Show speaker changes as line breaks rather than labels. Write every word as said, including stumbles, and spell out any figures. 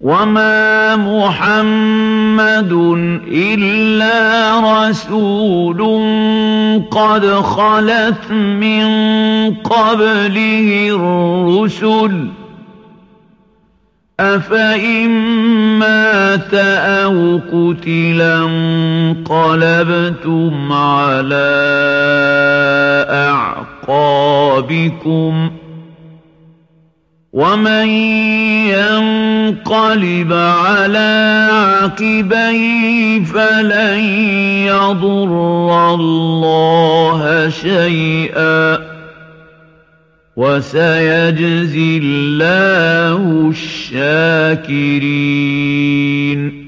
وَمَا مُحَمَّدٌ إِلَّا رَسُولٌ قَدْ خَلَتْ مِن قَبْلِهِ الرُّسُلُ ۚ أَفَإِن مَّاتَ أَوْ قُتِلَ انقَلَبْتُمْ عَلَىٰ أَعْقَابِكُمْ ۚ وَمَن يَنقَلِبْ عَلَىٰ عَقِبَيْهِ فَلَن يَضُرَّ اللَّهَ شَيْئًا ۗ وَسَيَجْزِي اللَّهُ الشَّاكِرِينَ